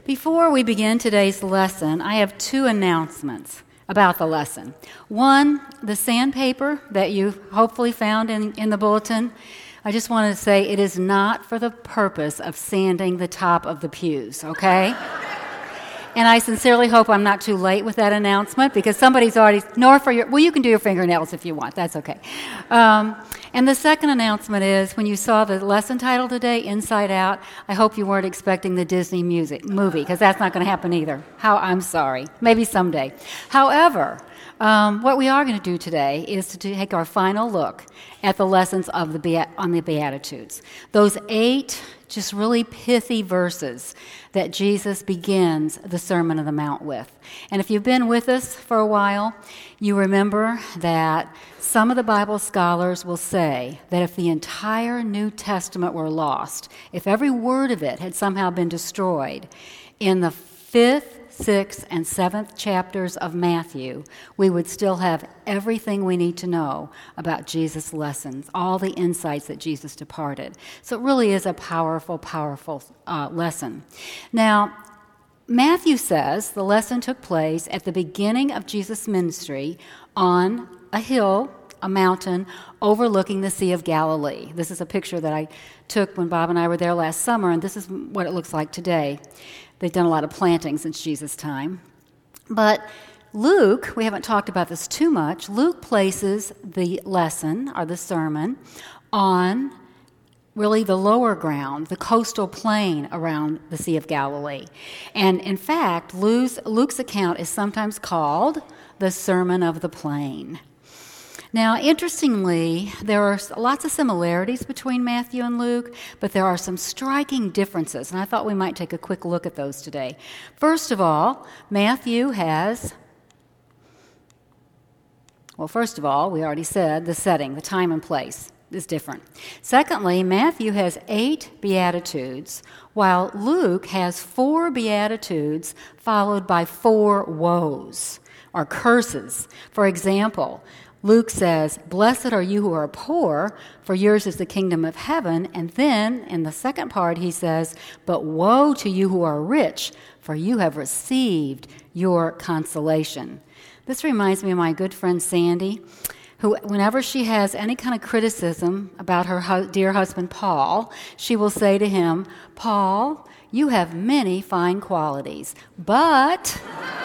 Before we begin today's lesson, I have two announcements about the lesson. One, the sandpaper that you hopefully found in the bulletin. I just wanted to say it is not for the purpose of sanding the top of the pews, okay? And I sincerely hope I'm not too late with that announcement because somebody's already, you can do your fingernails if you want, that's okay. And the second announcement is, when you saw the lesson title today, Inside Out, I hope you weren't expecting the Disney movie, because that's not going to happen either. I'm sorry. Maybe someday. However, what we are going to do today is to take our final look at the lessons on the Beatitudes. Those 8 just really pithy verses that Jesus begins the Sermon on the Mount with. And if you've been with us for a while, you remember that some of the Bible scholars will say that if the entire New Testament were lost, if every word of it had somehow been destroyed, in the 5th, 6th, and 7th chapters of Matthew, we would still have everything we need to know about Jesus' lessons, all the insights that Jesus departed. So it really is a powerful, powerful lesson. Now, Matthew says the lesson took place at the beginning of Jesus' ministry on a hill, a mountain, overlooking the Sea of Galilee. This is a picture that I took when Bob and I were there last summer, and this is what it looks like today. They've done a lot of planting since Jesus' time. But Luke, we haven't talked about this too much, Luke places the lesson, or the sermon, on really the lower ground, the coastal plain around the Sea of Galilee. And in fact, Luke's account is sometimes called the Sermon of the Plain. Now, interestingly, there are lots of similarities between Matthew and Luke, but there are some striking differences, and I thought we might take a quick look at those today. First of all, Matthew has, we already said the setting, the time and place is different. Secondly, Matthew has 8 Beatitudes, while Luke has 4 Beatitudes followed by 4 woes, or curses. For example, Luke says, "Blessed are you who are poor, for yours is the kingdom of heaven." And then, in the second part, he says, "But woe to you who are rich, for you have received your consolation." This reminds me of my good friend Sandy, who, whenever she has any kind of criticism about her dear husband Paul, she will say to him, "Paul, you have many fine qualities, but..."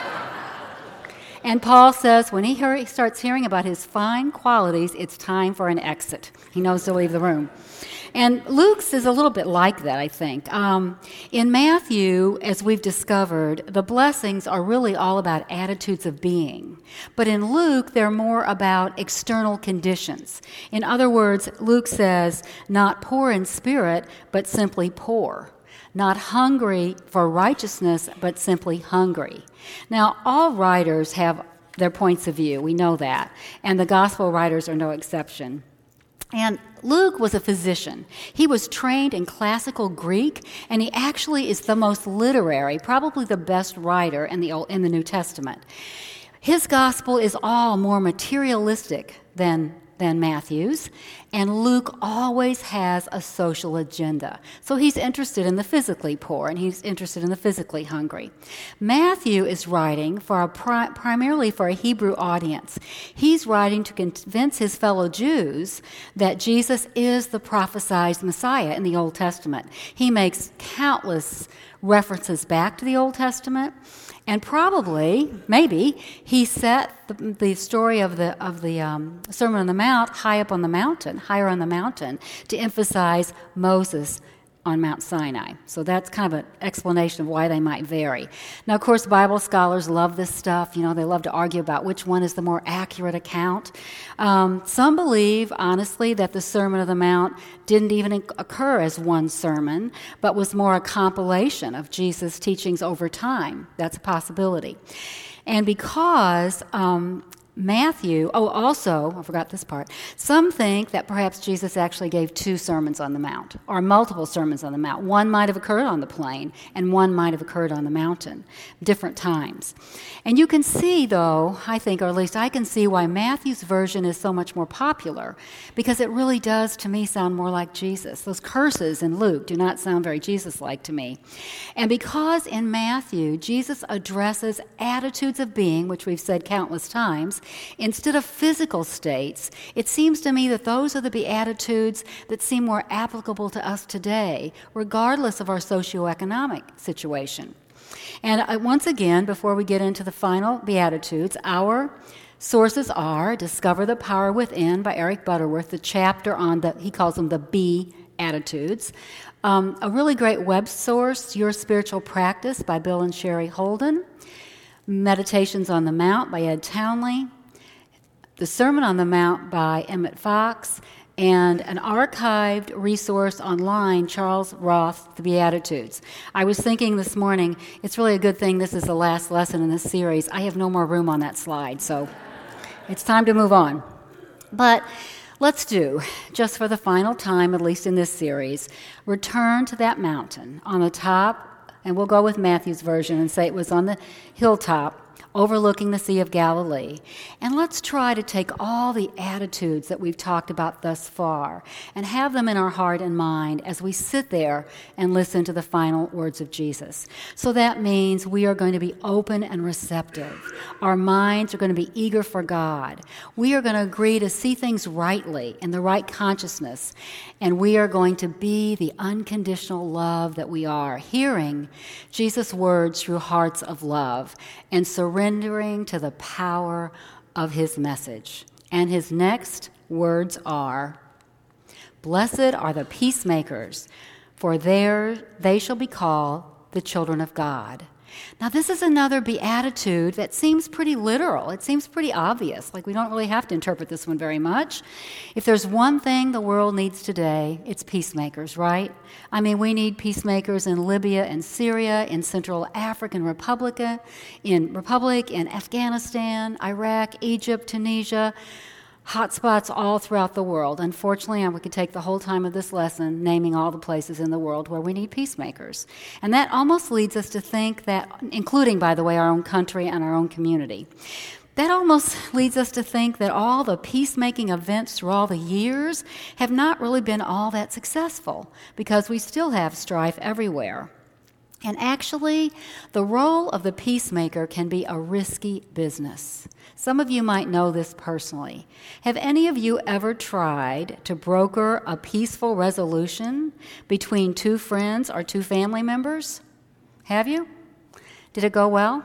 And Paul says when he starts hearing about his fine qualities, it's time for an exit. He knows to leave the room. And Luke's is a little bit like that, I think. In Matthew, as we've discovered, the blessings are really all about attitudes of being. But in Luke, they're more about external conditions. In other words, Luke says, not poor in spirit, but simply poor. Not hungry for righteousness, but simply hungry. Now, all writers have their points of view. We know that. And the gospel writers are no exception. And Luke was a physician. He was trained in classical Greek, and he actually is the most literary, probably the best writer in the New Testament. His gospel is all more materialistic than Matthew's, and Luke always has a social agenda. So he's interested in the physically poor, and he's interested in the physically hungry. Matthew is writing primarily for a Hebrew audience. He's writing to convince his fellow Jews that Jesus is the prophesied Messiah in the Old Testament. He makes countless references back to the Old Testament. And probably, maybe, he set the story of the Sermon on the Mount higher on the mountain, to emphasize Moses on Mount Sinai. So that's kind of an explanation of why they might vary. Now, of course, Bible scholars love this stuff. They love to argue about which one is the more accurate account. Some believe, honestly, that the Sermon on the Mount didn't even occur as one sermon, but was more a compilation of Jesus' teachings over time. That's a possibility. And because Matthew, also, I forgot this part. Some think that perhaps Jesus actually gave 2 sermons on the Mount, or multiple sermons on the Mount. One might have occurred on the plain, and one might have occurred on the mountain, different times. And you can see, though, I think, or at least I can see why Matthew's version is so much more popular, because it really does, to me, sound more like Jesus. Those curses in Luke do not sound very Jesus-like to me. And because in Matthew, Jesus addresses attitudes of being, which we've said countless times, instead of physical states, it seems to me that those are the Beatitudes that seem more applicable to us today, regardless of our socioeconomic situation. And once again, before we get into the final Beatitudes, our sources are Discover the Power Within by Eric Butterworth, the chapter on he calls them the Beatitudes. A really great web source, Your Spiritual Practice by Bill and Sherry Holden. Meditations on the Mount by Ed Townley, The Sermon on the Mount by Emmett Fox, and an archived resource online, Charles Roth, The Beatitudes. I was thinking this morning, it's really a good thing this is the last lesson in this series. I have no more room on that slide, so it's time to move on. But let's do, just for the final time, at least in this series, return to that mountain on the top. And we'll go with Matthew's version and say it was on the hilltop overlooking the Sea of Galilee. And let's try to take all the attitudes that we've talked about thus far and have them in our heart and mind as we sit there and listen to the final words of Jesus. So that means we are going to be open and receptive. Our minds are going to be eager for God. We are going to agree to see things rightly in the right consciousness. And we are going to be the unconditional love that we are, hearing Jesus' words through hearts of love and surrendering to the power of his message. And his next words are, "Blessed are the peacemakers, for they shall be called the children of God." Now, this is another beatitude that seems pretty literal. It seems pretty obvious, like we don't really have to interpret this one very much. If there's one thing the world needs today, it's peacemakers, right? I mean, we need peacemakers in Libya and Syria, in Central African Republic, in Afghanistan, Iraq, Egypt, Tunisia, hotspots all throughout the world. Unfortunately, we could take the whole time of this lesson naming all the places in the world where we need peacemakers. And that almost leads us to think that, including, by the way, our own country and our own community, that almost leads us to think that all the peacemaking events through all the years have not really been all that successful because we still have strife everywhere. And actually, the role of the peacemaker can be a risky business. Some of you might know this personally. Have any of you ever tried to broker a peaceful resolution between 2 friends or 2 family members? Have you? Did it go well?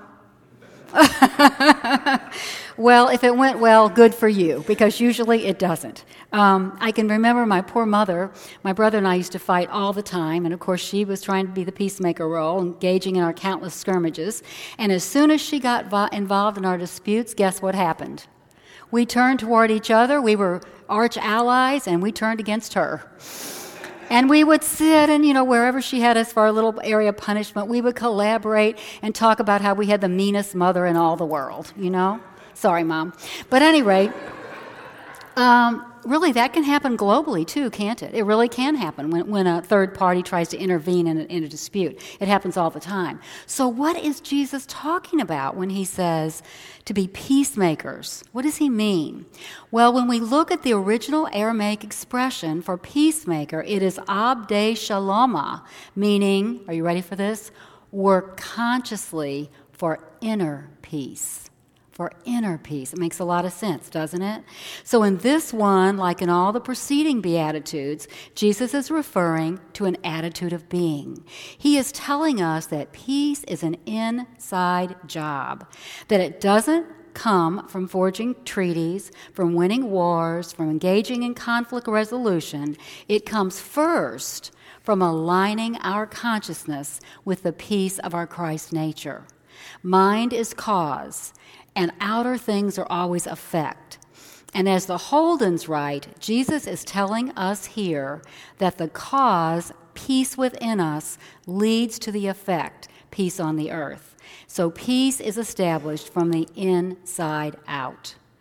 Well, if it went well, good for you, because usually it doesn't. I can remember my poor mother. My brother and I used to fight all the time, and of course she was trying to be the peacemaker role, engaging in our countless skirmishes. And as soon as she got involved in our disputes, guess what happened? We turned toward each other. We were arch allies, and we turned against her. And we would sit and, wherever she had us for our little area of punishment, we would collaborate and talk about how we had the meanest mother in all the world, Sorry, Mom. But anyway, really that can happen globally too, can't it? It really can happen when a third party tries to intervene in a dispute. It happens all the time. So what is Jesus talking about when he says to be peacemakers? What does he mean? Well, when we look at the original Aramaic expression for peacemaker, it is abdei shaloma, meaning, are you ready for this? Work consciously for inner peace. For inner peace. It makes a lot of sense, doesn't it? So in this one, like in all the preceding Beatitudes, Jesus is referring to an attitude of being. He is telling us that peace is an inside job, that it doesn't come from forging treaties, from winning wars, from engaging in conflict resolution. It comes first from aligning our consciousness with the peace of our Christ nature. Mind is cause, and outer things are always effect. And as the Holdens write, Jesus is telling us here that the cause, peace within us, leads to the effect, peace on the earth. So peace is established from the inside out.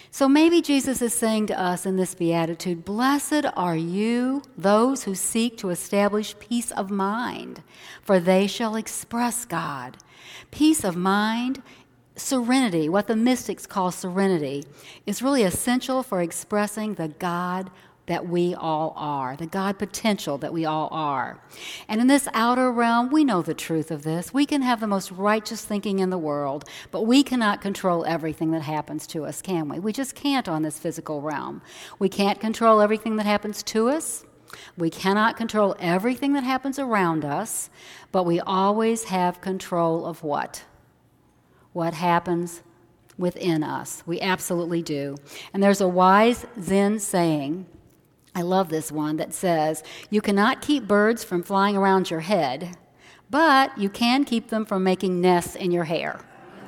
So maybe Jesus is saying to us in this beatitude, blessed are you, those who seek to establish peace of mind, for they shall express God. Peace of mind, serenity, what the mystics call serenity, is really essential for expressing the God that we all are, the God potential that we all are. And in this outer realm, we know the truth of this. We can have the most righteous thinking in the world, but we cannot control everything that happens to us, can we? We just can't on this physical realm. We can't control everything that happens to us. We cannot control everything that happens around us, but we always have control of what? What happens within us. We absolutely do. And there's a wise Zen saying, I love this one, that says, you cannot keep birds from flying around your head, but you can keep them from making nests in your hair.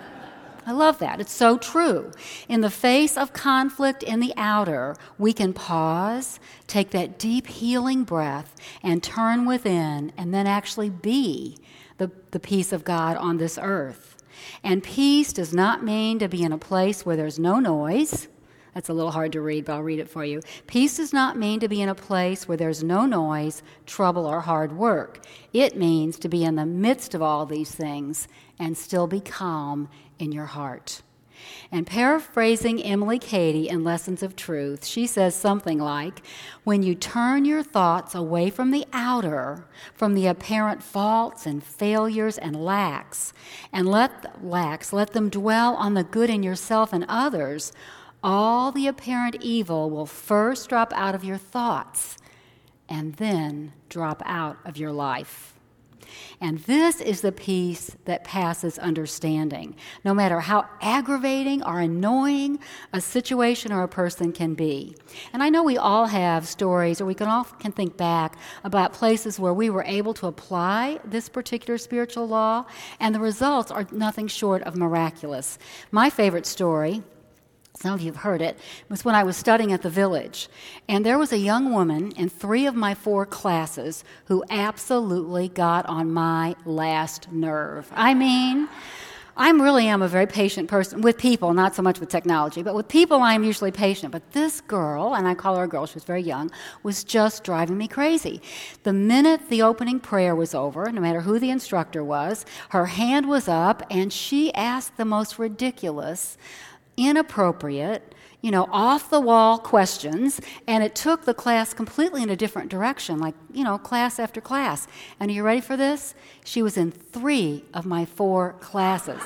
I love that. It's so true. In the face of conflict in the outer, we can pause, take that deep healing breath, and turn within, and then actually be the peace of God on this earth. And peace does not mean to be in a place where there's no noise. That's a little hard to read, but I'll read it for you. Peace does not mean to be in a place where there's no noise, trouble, or hard work. It means to be in the midst of all these things and still be calm in your heart. And paraphrasing Emily Cady in Lessons of Truth, she says something like, when you turn your thoughts away from the outer, from the apparent faults and failures and lacks, and let them dwell on the good in yourself and others, all the apparent evil will first drop out of your thoughts and then drop out of your life. And this is the peace that passes understanding, no matter how aggravating or annoying a situation or a person can be. And I know we all have stories, or we can think back about places where we were able to apply this particular spiritual law, and the results are nothing short of miraculous. My favorite story, some of you have heard it, was when I was studying at the Village. And there was a young woman in 3 of my 4 classes who absolutely got on my last nerve. I mean, I really am a very patient person with people, not so much with technology, but with people I am usually patient. But this girl, and I call her a girl, she was very young, was just driving me crazy. The minute the opening prayer was over, no matter who the instructor was, her hand was up and she asked the most ridiculous, inappropriate, off-the-wall questions, and it took the class completely in a different direction, like, class after class. And are you ready for this? She was in 3 of my 4 classes.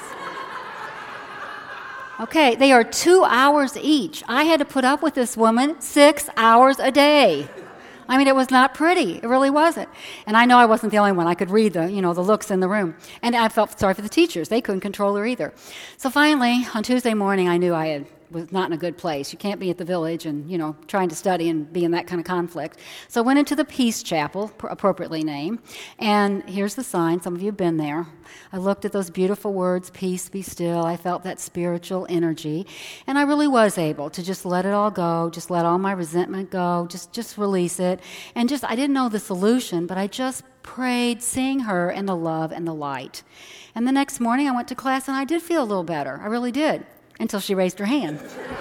Okay, they are 2 hours each. I had to put up with this woman 6 hours a day. I mean, it was not pretty. It really wasn't. And I know I wasn't the only one. I could read the looks in the room. And I felt sorry for the teachers. They couldn't control her either. So finally, on Tuesday morning, I knew was not in a good place. You can't be at the Village and, trying to study and be in that kind of conflict. So I went into the Peace Chapel, appropriately named, and here's the sign. Some of you have been there. I looked at those beautiful words, peace, be still. I felt that spiritual energy, and I really was able to just let it all go, just let all my resentment go, just release it, and I didn't know the solution, but I just prayed, seeing her in the love and the light. And the next morning I went to class, and I did feel a little better. I really did. Until she raised her hand.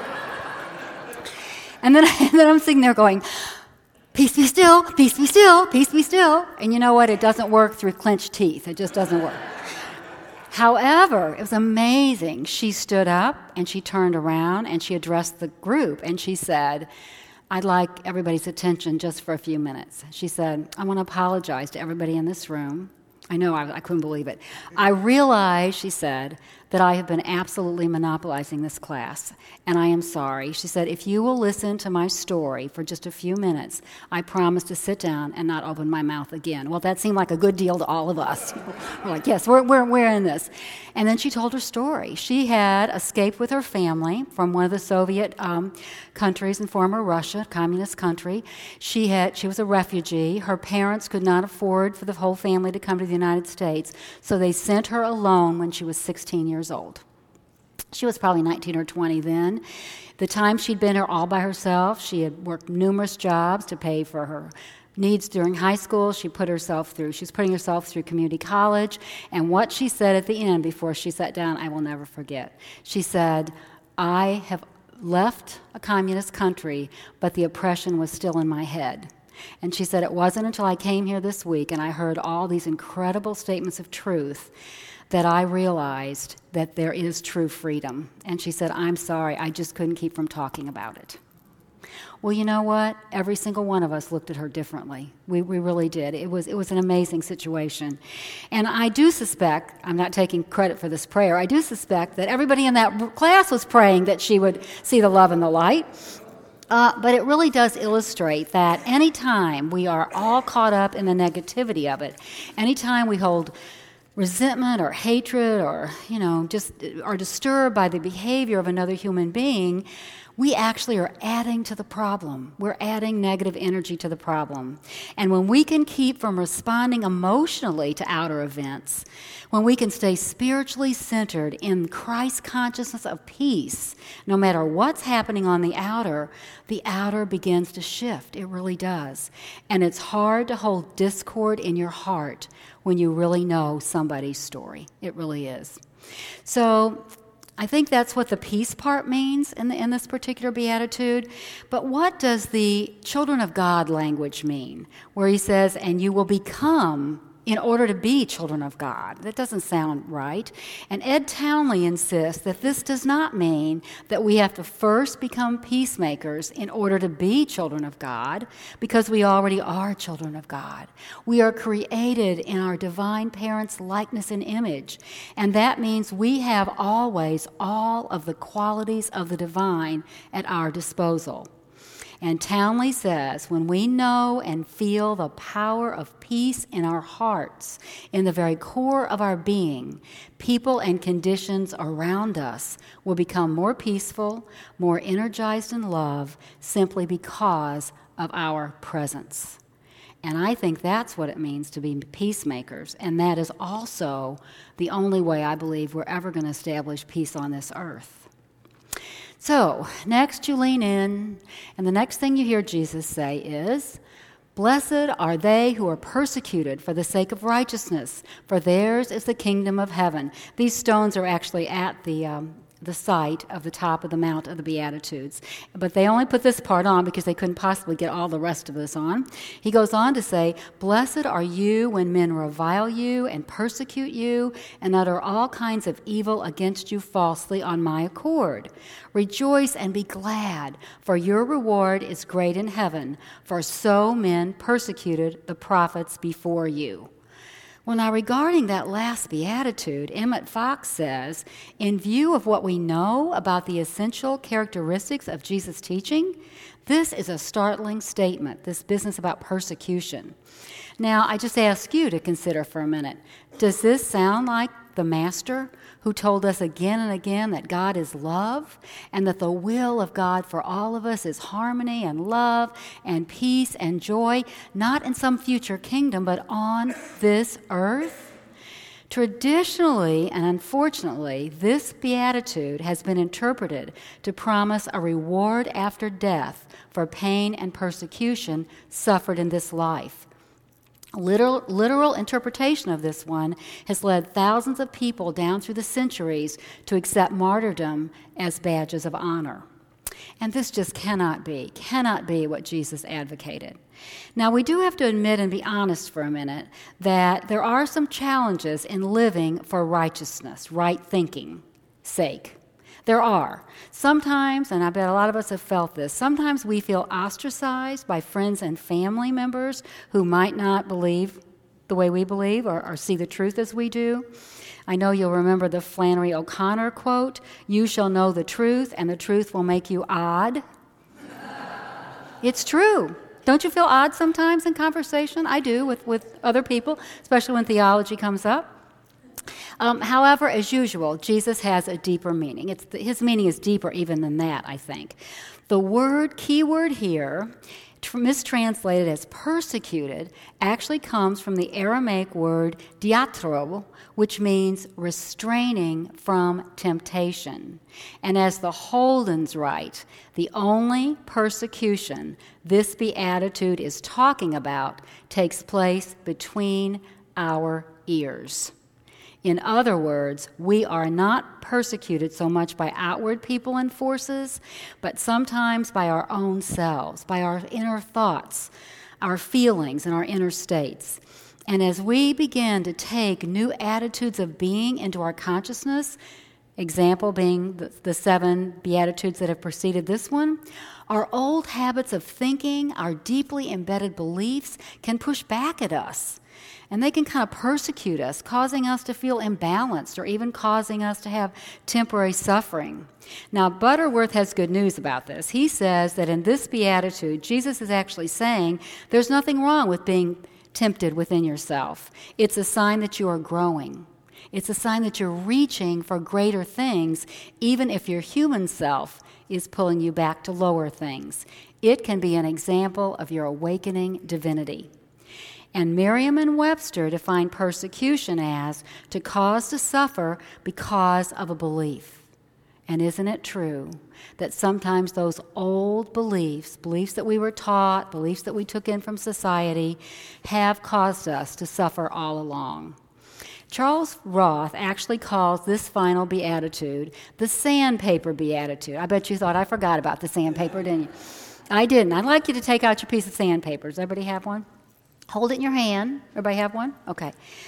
and then I'm sitting there going, peace be still, peace be still, peace be still. And you know what? It doesn't work through clenched teeth. It just doesn't work. However, it was amazing. She stood up and she turned around and she addressed the group and she said, I'd like everybody's attention just for a few minutes. She said, I want to apologize to everybody in this room. I know, I couldn't believe it. I realize, she said, that I have been absolutely monopolizing this class, and I am sorry. She said, if you will listen to my story for just a few minutes, I promise to sit down and not open my mouth again. Well, that seemed like a good deal to all of us. We're like, yes, we're in this. And then she told her story. She had escaped with her family from one of the Soviet countries in former Russia, communist country. She was a refugee. Her parents could not afford for the whole family to come to the United States, so they sent her alone when she was 16 years old. She was probably 19 or 20 then. The time she'd been here all by herself, she had worked numerous jobs to pay for her needs during high school. She was putting herself through community college. And what she said at the end before she sat down, I will never forget. She said, I have left a communist country, but the oppression was still in my head. And she said, it wasn't until I came here this week and I heard all these incredible statements of truth that I realized that there is true freedom. And she said, I'm sorry, I just couldn't keep from talking about it. Well, you know what? Every single one of us looked at her differently. We really did. It was an amazing situation. And I do suspect, I'm not taking credit for this prayer, I do suspect that everybody in that class was praying that she would see the love and the light. But it really does illustrate that anytime we are all caught up in the negativity of it, anytime we hold resentment or hatred or, just are disturbed by the behavior of another human being, we actually are adding to the problem. We're adding negative energy to the problem. And when we can keep from responding emotionally to outer events, when we can stay spiritually centered in Christ's consciousness of peace, no matter what's happening on the outer begins to shift. It really does. And it's hard to hold discord in your heart when you really know somebody's story. It really is. So I think that's what the peace part means in this particular beatitude. But what does the children of God language mean? Where he says, and you will become in order to be children of God. That doesn't sound right. And Ed Townley insists that this does not mean that we have to first become peacemakers in order to be children of God, because we already are children of God. We are created in our divine parents' likeness and image, and that means we have always all of the qualities of the divine at our disposal. And Townley says, when we know and feel the power of peace in our hearts, in the very core of our being, people and conditions around us will become more peaceful, more energized in love, simply because of our presence. And I think that's what it means to be peacemakers. And that is also the only way I believe we're ever going to establish peace on this earth. So, next you lean in, and the next thing you hear Jesus say is, blessed are they who are persecuted for the sake of righteousness, for theirs is the kingdom of heaven. These stones are actually at the site of the top of the Mount of the Beatitudes. But they only put this part on because they couldn't possibly get all the rest of this on. He goes on to say, blessed are you when men revile you and persecute you and utter all kinds of evil against you falsely on my accord. Rejoice and be glad, for your reward is great in heaven, for so men persecuted the prophets before you. Well, now, regarding that last beatitude, Emmett Fox says, in view of what we know about the essential characteristics of Jesus' teaching, this is a startling statement, this business about persecution. Now, I just ask you to consider for a minute, does this sound like the Master who told us again and again that God is love and that the will of God for all of us is harmony and love and peace and joy, not in some future kingdom, but on this earth? Traditionally and unfortunately, this beatitude has been interpreted to promise a reward after death for pain and persecution suffered in this life. Literal interpretation of this one has led thousands of people down through the centuries to accept martyrdom as badges of honor. And this just cannot be what Jesus advocated. Now, we do have to admit and be honest for a minute that there are some challenges in living for righteousness, right thinking sake. There are. Sometimes, and I bet a lot of us have felt this, sometimes we feel ostracized by friends and family members who might not believe the way we believe or see the truth as we do. I know you'll remember the Flannery O'Connor quote, "You shall know the truth, and the truth will make you odd." It's true. Don't you feel odd sometimes in conversation? I do with other people, especially when theology comes up. However, as usual, Jesus has a deeper meaning. His meaning is deeper even than that, I think. The key word here, mistranslated as persecuted, actually comes from the Aramaic word diatro, which means restraining from temptation. And as the Holdens write, the only persecution this beatitude is talking about takes place between our ears. In other words, we are not persecuted so much by outward people and forces, but sometimes by our own selves, by our inner thoughts, our feelings, and our inner states. And as we begin to take new attitudes of being into our consciousness, example being the 7 Beatitudes that have preceded this one, our old habits of thinking, our deeply embedded beliefs can push back at us. And they can kind of persecute us, causing us to feel imbalanced or even causing us to have temporary suffering. Now, Butterworth has good news about this. He says that in this beatitude, Jesus is actually saying there's nothing wrong with being tempted within yourself. It's a sign that you are growing. It's a sign that you're reaching for greater things, even if your human self is pulling you back to lower things. It can be an example of your awakening divinity. And Merriam and Webster define persecution as to cause to suffer because of a belief. And isn't it true that sometimes those old beliefs that we were taught, beliefs that we took in from society, have caused us to suffer all along? Charles Roth actually calls this final beatitude the sandpaper beatitude. I bet you thought I forgot about the sandpaper, didn't you? I didn't. I'd like you to take out your piece of sandpaper. Does everybody have one? Hold it in your hand. Everybody have one? Okay.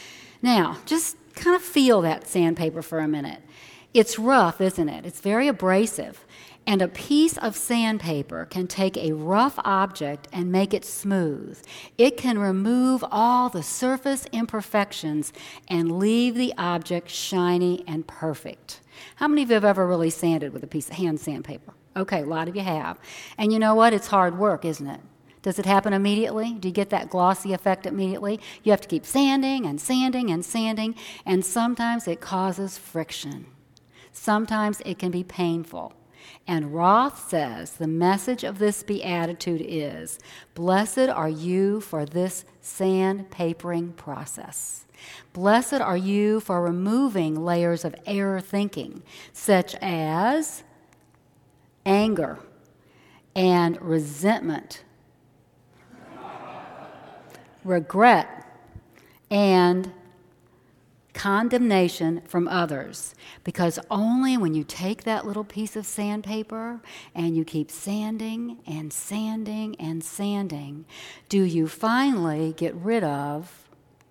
Now, just kind of feel that sandpaper for a minute. It's rough, isn't it? It's very abrasive. And a piece of sandpaper can take a rough object and make it smooth. It can remove all the surface imperfections and leave the object shiny and perfect. How many of you have ever really sanded with a piece of hand sandpaper? Okay, a lot of you have. And you know what? It's hard work, isn't it? Does it happen immediately? Do you get that glossy effect immediately? You have to keep sanding and sanding and sanding, and sometimes it causes friction. Sometimes it can be painful. And Roth says the message of this beatitude is, blessed are you for this sandpapering process. Blessed are you for removing layers of error thinking, such as anger and resentment, regret, and condemnation from others. Because only when you take that little piece of sandpaper and you keep sanding and sanding and sanding, do you finally get rid of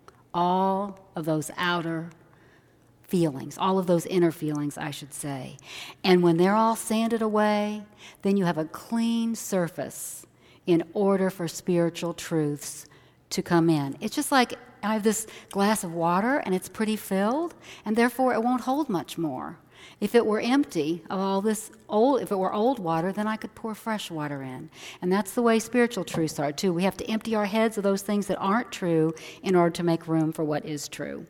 all of those outer feelings, all of those inner feelings, I should say. And when they're all sanded away, then you have a clean surface in order for spiritual truths to come in. It's just like I have this glass of water and it's pretty filled, and therefore it won't hold much more. If it were empty of all this if it were old water, then I could pour fresh water in. And that's the way spiritual truths are too. We have to empty our heads of those things that aren't true in order to make room for what is true.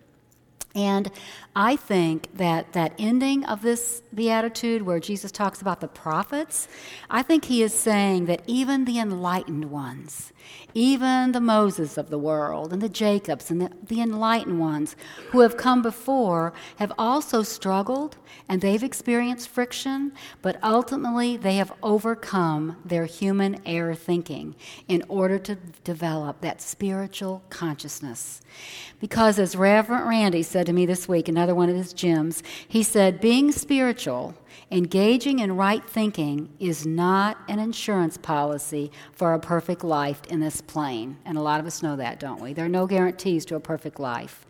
And I think that ending of this beatitude where Jesus talks about the prophets, I think he is saying that even the enlightened ones, even the Moses of the world and the Jacobs and the enlightened ones who have come before have also struggled and they've experienced friction, but ultimately they have overcome their human error thinking in order to develop that spiritual consciousness. Because as Reverend Randy said to me this week, another one of his gems, he said, being spiritual, engaging in right thinking is not an insurance policy for a perfect life in this plane. And a lot of us know that, don't we? There are no guarantees to a perfect life,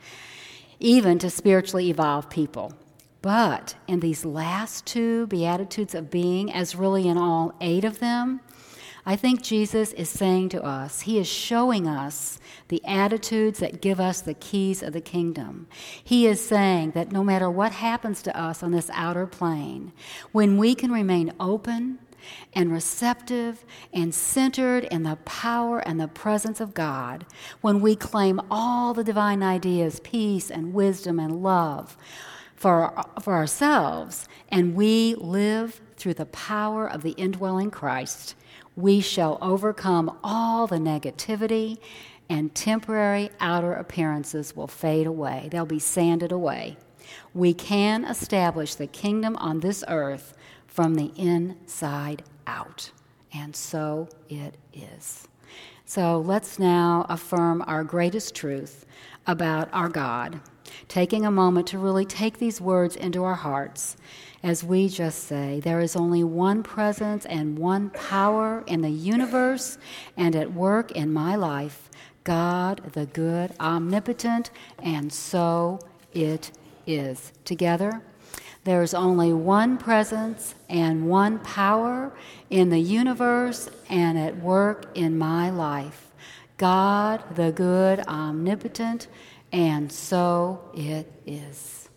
even to spiritually evolved people. But in these last 2 Beatitudes of being, as really in all 8 of them, I think Jesus is saying to us, he is showing us the attitudes that give us the keys of the kingdom. He is saying that no matter what happens to us on this outer plane, when we can remain open and receptive and centered in the power and the presence of God, when we claim all the divine ideas, peace and wisdom and love for ourselves, and we live through the power of the indwelling Christ, we shall overcome all the negativity, and temporary outer appearances will fade away. They'll be sanded away. We can establish the kingdom on this earth from the inside out. And so it is. So let's now affirm our greatest truth. about our God. Taking a moment to really take these words into our hearts as we just say, there is only one presence and one power in the universe and at work in my life, God, the good, omnipotent, and so it is. Together, there is only one presence and one power in the universe and at work in my life, God, the good, omnipotent, and so it is.